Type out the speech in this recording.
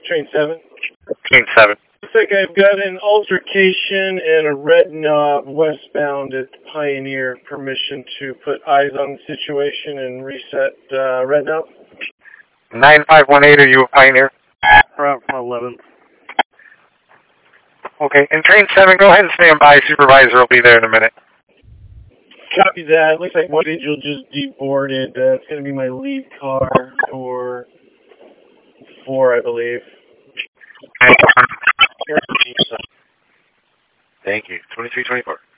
Train 7. Train 7. Looks like I've got an altercation and a red knob westbound at Pioneer. Permission to put eyes on the situation and reset red knob. 9518, are you a Pioneer? Route 11. Okay, and Train 7, go ahead and stand by. Supervisor will be there in a minute. Copy that. Looks like one individual just deboarded. It's going to be my lead car, or 4, I believe. Thank you. 2324.